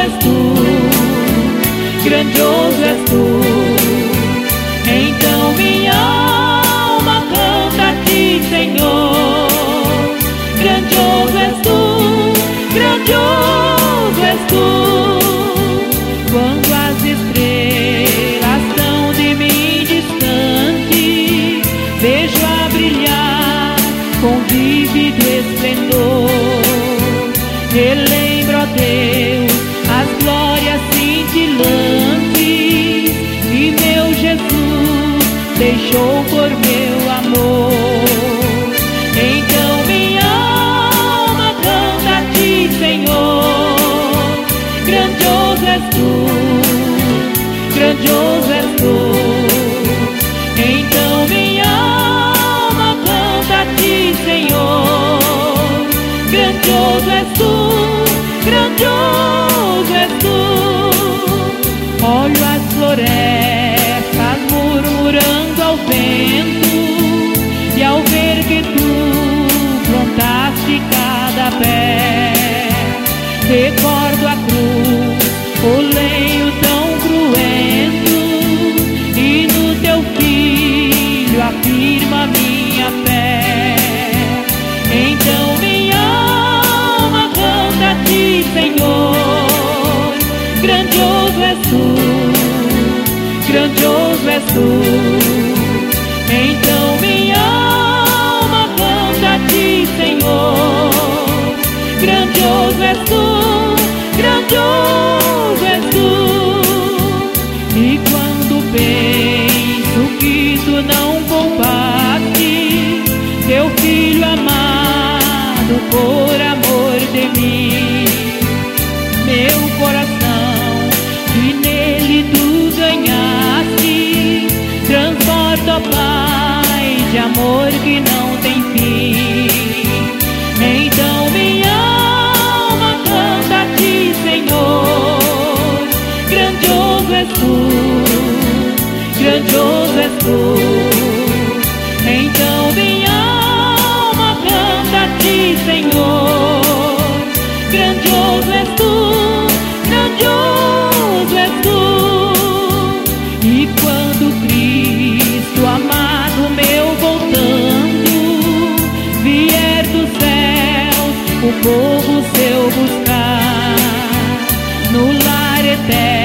és tu, grandioso és tu. Então minha alma canta a ti, Senhor. Grandioso és tu, grandioso és tu. Quando as estrelas estão de mim distante, vejo a brilhar com vívido esplendor. Relembro, ó Deus, as glórias cintilantes que meu Jesus deixou por meu amor. Então minha alma canta a ti, Senhor. Grandioso és tu, grandioso és tu. Então minha alma canta a ti, Senhor. Grandioso és tu, grandioso és tu. Olho as florestas murmurando ao vento, e ao ver que tu plantaste cada pé, recordo a cruz, o lenho tão cruento, e no teu filho afirma minha fé. Então minha alma canta a ti, Senhor. Grandioso és tu, grandioso és tu. Então minha alma canta a ti, Senhor. Grandioso és tu, grandioso és tu. E quando penso que tu não poupaste teu filho amado por amor de mim, meu coração que nele tu ganhaste transborda, ó Pai, de amor que não tem fim. Então minha alma canta a ti, Senhor. Grandioso és tu, grandioso és tu. Então minha alma canta a ti, Senhor. Grandioso és tu, grandioso és tu. E quando Cristo amado meu voltando vier dos céus o povo seu buscar, no lar eterno